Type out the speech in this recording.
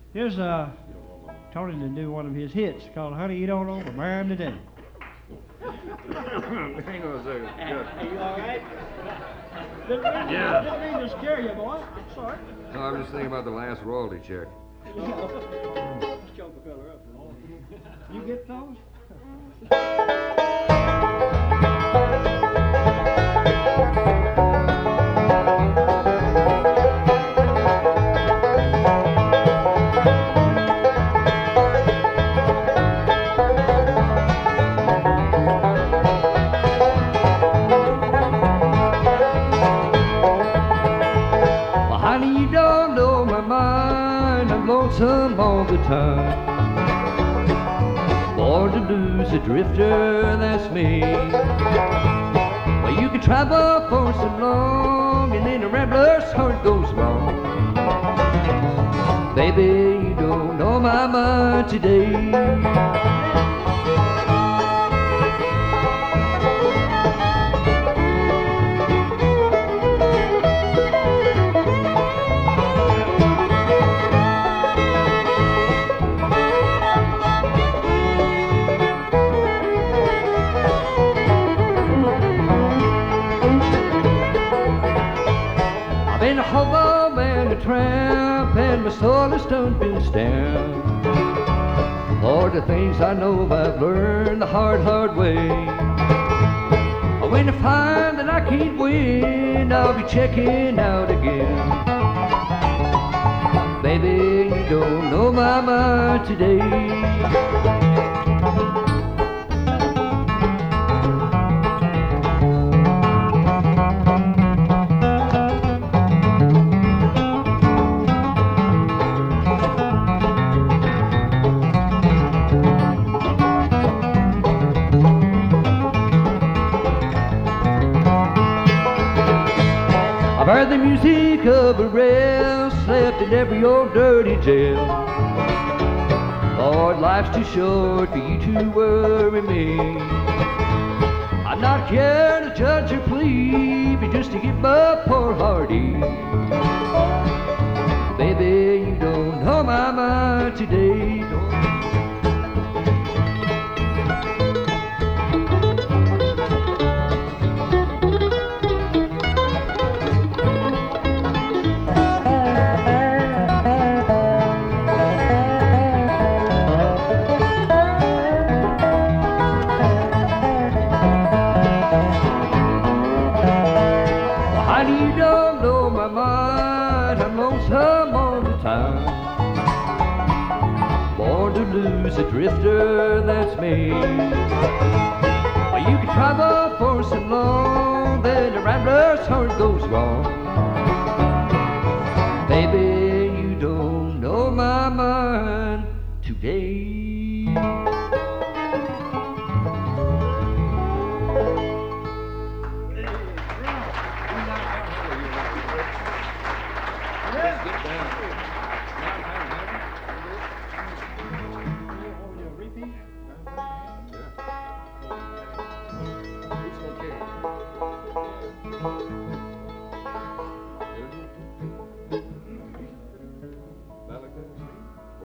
Here's Tony to do one of his hits called Honey You Don't Know, but Man Today. Hang on a second. Hey, you all right? Yeah. Didn't mean to scare you, boy. I'm sorry. No, I'm just thinking about the last royalty check. Let's choke a fella up. You get those? Lonesome all the time, born to lose a drifter, that's me. Well, you can travel for so long, and then a rambler's heart goes wrong. Baby, you don't know my mind today. Hobo and a tramp, and my soul has done been stamped. All the things I know I've learned the hard way. When I find that I can't win, I'll be checking out again. Baby, you don't know my mind today. I've heard the music of a rail, slept in every old dirty jail. Lord, life's too short for you to worry me. I'm not here to judge or plead, but just to get my poor heart ease. Baby, you don't know my mind today. You don't know my mind, I'm lonesome all the time. Born to lose a drifter, that's me. Well, you can travel for so long, then a rambler's heart goes wrong.